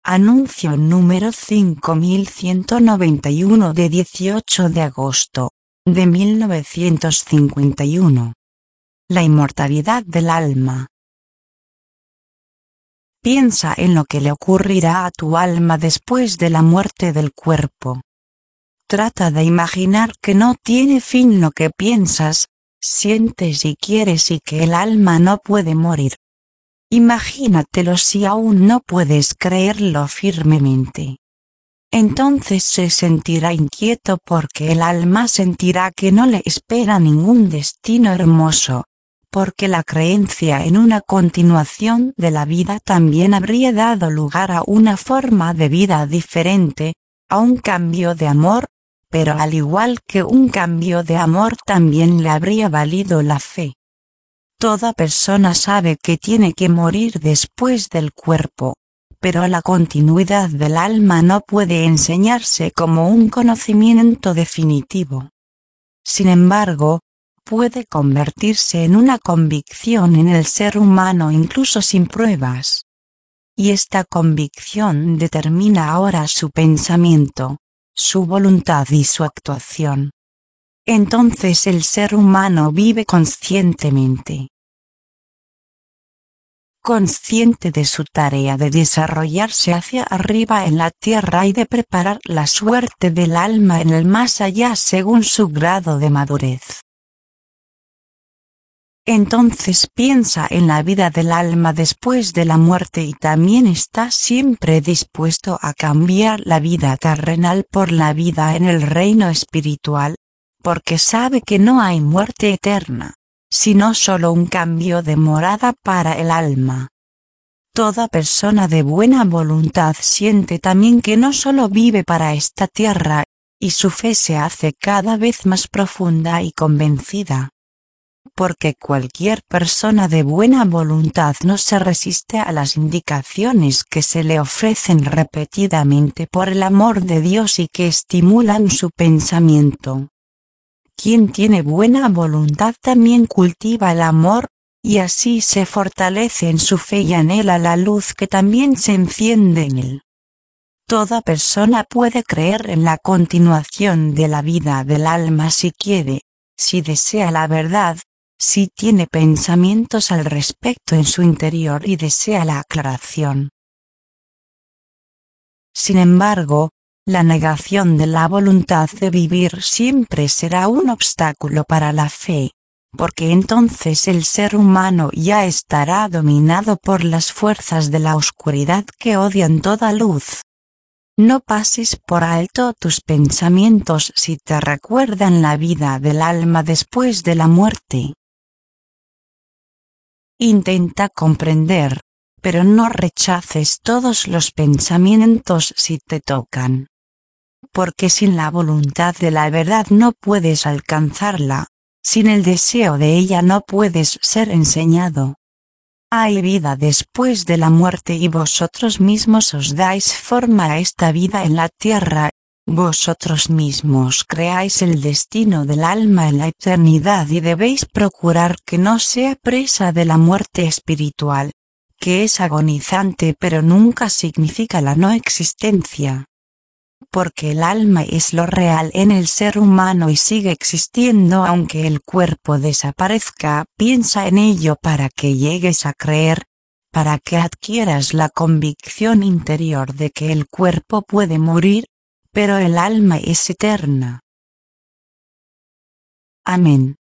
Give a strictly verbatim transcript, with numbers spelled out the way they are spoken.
Anuncio número cinco mil ciento noventa y uno de dieciocho de agosto de mil novecientos cincuenta y uno. La inmortalidad del alma. Piensa en lo que le ocurrirá a tu alma después de la muerte del cuerpo. Trata de imaginar que no tiene fin lo que piensas, sientes y quieres y que el alma no puede morir. Imagínatelo si aún no puedes creerlo firmemente. Entonces se sentirá inquieto porque el alma sentirá que no le espera ningún destino hermoso, porque la creencia en una continuación de la vida también habría dado lugar a una forma de vida diferente, a un cambio de amor, pero al igual que un cambio de amor también le habría valido la fe. Toda persona sabe que tiene que morir después del cuerpo, pero la continuidad del alma no puede enseñarse como un conocimiento definitivo. Sin embargo, puede convertirse en una convicción en el ser humano incluso sin pruebas. Y esta convicción determina ahora su pensamiento, su voluntad y su actuación. Entonces el ser humano vive conscientemente. Consciente de su tarea de desarrollarse hacia arriba en la tierra y de preparar la suerte del alma en el más allá según su grado de madurez. Entonces piensa en la vida del alma después de la muerte y también está siempre dispuesto a cambiar la vida terrenal por la vida en el reino espiritual, porque sabe que no hay muerte eterna, sino solo un cambio de morada para el alma. Toda persona de buena voluntad siente también que no solo vive para esta tierra, y su fe se hace cada vez más profunda y convencida. Porque cualquier persona de buena voluntad no se resiste a las indicaciones que se le ofrecen repetidamente por el amor de Dios y que estimulan su pensamiento. Quien tiene buena voluntad también cultiva el amor, y así se fortalece en su fe y anhela la luz que también se enciende en él. Toda persona puede creer en la continuación de la vida del alma si quiere, si desea la verdad, si tiene pensamientos al respecto en su interior y desea la aclaración. Sin embargo, la negación de la voluntad de vivir siempre será un obstáculo para la fe, porque entonces el ser humano ya estará dominado por las fuerzas de la oscuridad que odian toda luz. No pases por alto tus pensamientos si te recuerdan la vida del alma después de la muerte. Intenta comprender, pero no rechaces todos los pensamientos si te tocan. Porque sin la voluntad de la verdad no puedes alcanzarla, sin el deseo de ella no puedes ser enseñado. Hay vida después de la muerte y vosotros mismos os dais forma a esta vida en la tierra, vosotros mismos creáis el destino del alma en la eternidad y debéis procurar que no sea presa de la muerte espiritual, que es agonizante pero nunca significa la no existencia. Porque el alma es lo real en el ser humano y sigue existiendo aunque el cuerpo desaparezca. Piensa en ello para que llegues a creer, para que adquieras la convicción interior de que el cuerpo puede morir, pero el alma es eterna. Amén.